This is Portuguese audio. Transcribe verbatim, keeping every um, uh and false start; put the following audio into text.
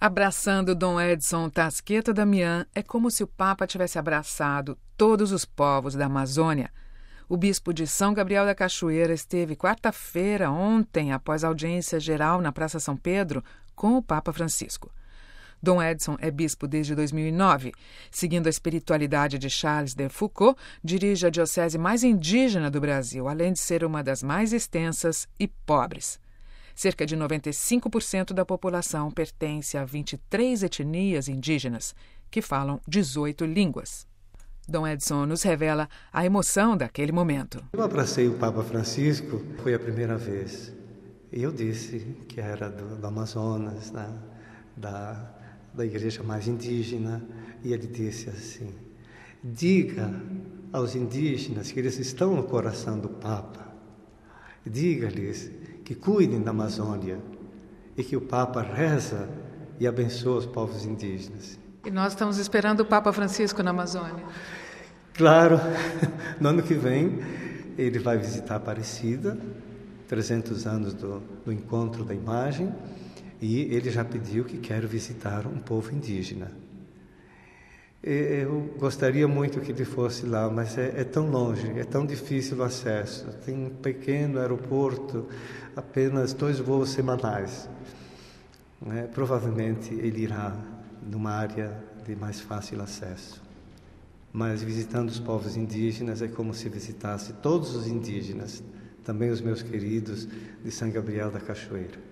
Abraçando Dom Edson Tasqueta Damián, é como se o Papa tivesse abraçado todos os povos da Amazônia. O bispo de São Gabriel da Cachoeira esteve quarta-feira, ontem, após a audiência geral na Praça São Pedro, com o Papa Francisco. Dom Edson é bispo desde dois mil e nove. Seguindo a espiritualidade de Charles de Foucault, dirige a diocese mais indígena do Brasil, além de ser uma das mais extensas e pobres. Cerca de noventa e cinco por cento da população pertence a vinte e três etnias indígenas, que falam dezoito línguas. Dom Edson nos revela a emoção daquele momento. Eu abracei o Papa Francisco, foi a primeira vez. E eu disse que era do, do Amazonas, né? da, da igreja mais indígena. E ele disse assim: diga aos indígenas que eles estão no coração do Papa. Diga-lhes que cuidem da Amazônia e que o Papa reza e abençoa os povos indígenas. E nós estamos esperando o Papa Francisco na Amazônia. Claro, no ano que vem ele vai visitar Aparecida, trezentos anos do, do encontro da imagem, e ele já pediu que quer visitar um povo indígena. Eu gostaria muito que ele fosse lá, mas é, é tão longe, é tão difícil o acesso. Tem um pequeno aeroporto, apenas dois voos semanais. Né? Provavelmente ele irá numa área de mais fácil acesso. Mas visitando os povos indígenas é como se visitasse todos os indígenas, também os meus queridos de São Gabriel da Cachoeira.